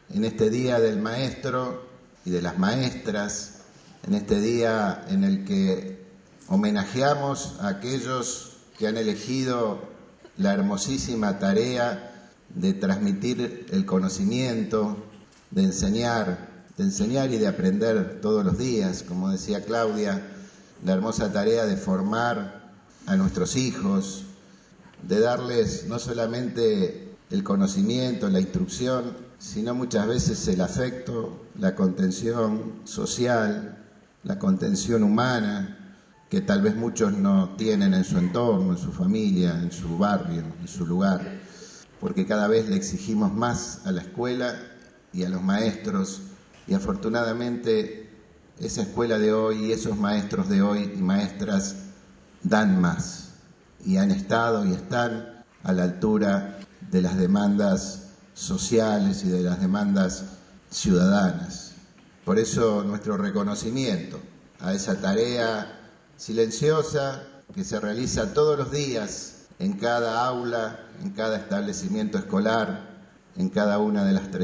en este Día del Maestro y de las Maestras, en este día en el que homenajeamos a aquellos que han elegido la hermosísima tarea de transmitir el conocimiento, de enseñar y de aprender todos los días, como decía Claudia, la hermosa tarea de formar a nuestros hijos, de darles no solamente el conocimiento, la instrucción, sino muchas veces el afecto, la contención social, la contención humana, que tal vez muchos no tienen en su entorno, en su familia, en su barrio, en su lugar, porque cada vez le exigimos más a la escuela y a los maestros, y afortunadamente esa escuela de hoy y esos maestros de hoy y maestras dan más, y han estado y están a la altura de las demandas sociales y de las demandas ciudadanas. Por eso nuestro reconocimiento a esa tarea silenciosa que se realiza todos los días en cada aula, en cada establecimiento escolar, en cada una de las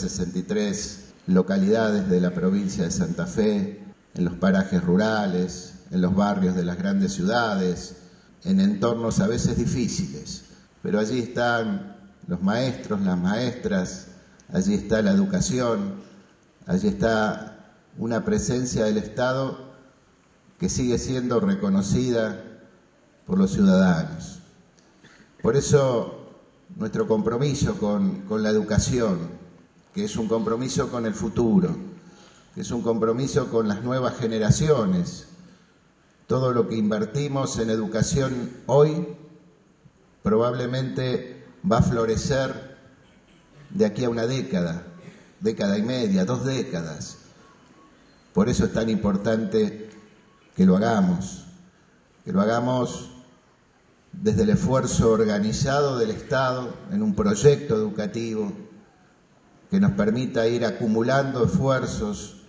363 localidades de la provincia de Santa Fe, en los parajes rurales, en los barrios de las grandes ciudades, en entornos a veces difíciles, pero allí están los maestros, las maestras, allí está la educación, allí está una presencia del Estado que sigue siendo reconocida por los ciudadanos. Por eso nuestro compromiso con la educación, que es un compromiso con el futuro, que es un compromiso con las nuevas generaciones. Todo lo que invertimos en educación hoy probablemente va a florecer de aquí a una década, década y media, 2 décadas. Por eso es tan importante que lo hagamos desde el esfuerzo organizado del Estado en un proyecto educativo que nos permita ir acumulando esfuerzos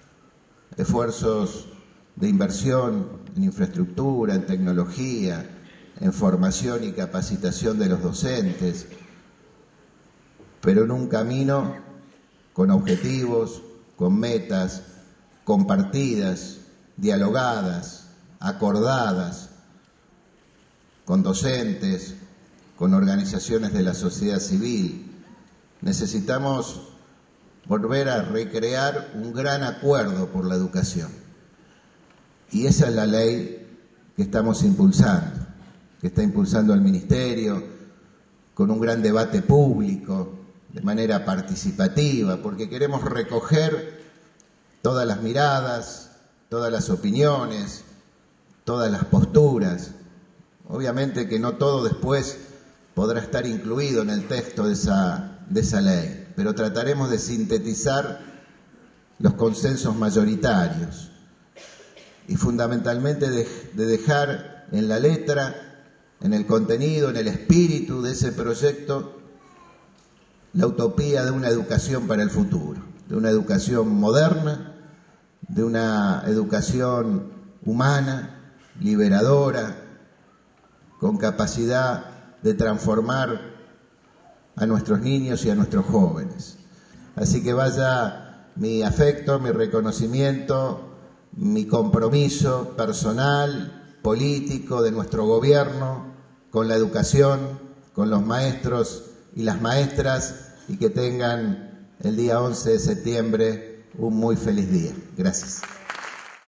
de inversión en infraestructura, en tecnología, en formación y capacitación de los docentes, pero en un camino con objetivos, con metas compartidas, dialogadas, acordadas, con docentes, con organizaciones de la sociedad civil. Necesitamos volver a recrear un gran acuerdo por la educación. Y esa es la ley que estamos impulsando, que está impulsando el Ministerio, con un gran debate público, de manera participativa, porque queremos recoger todas las miradas, todas las opiniones, todas las posturas. Obviamente que no todo después podrá estar incluido en el texto de esa ley, pero trataremos de sintetizar los consensos mayoritarios y fundamentalmente de dejar en la letra, en el contenido, en el espíritu de ese proyecto, la utopía de una educación para el futuro, de una educación moderna, de una educación humana, liberadora, con capacidad de transformar a nuestros niños y a nuestros jóvenes. Así que vaya mi afecto, mi reconocimiento, mi compromiso personal, político, de nuestro gobierno, con la educación, con los maestros y las maestras, y que tengan el día 11 de septiembre un muy feliz día. Gracias.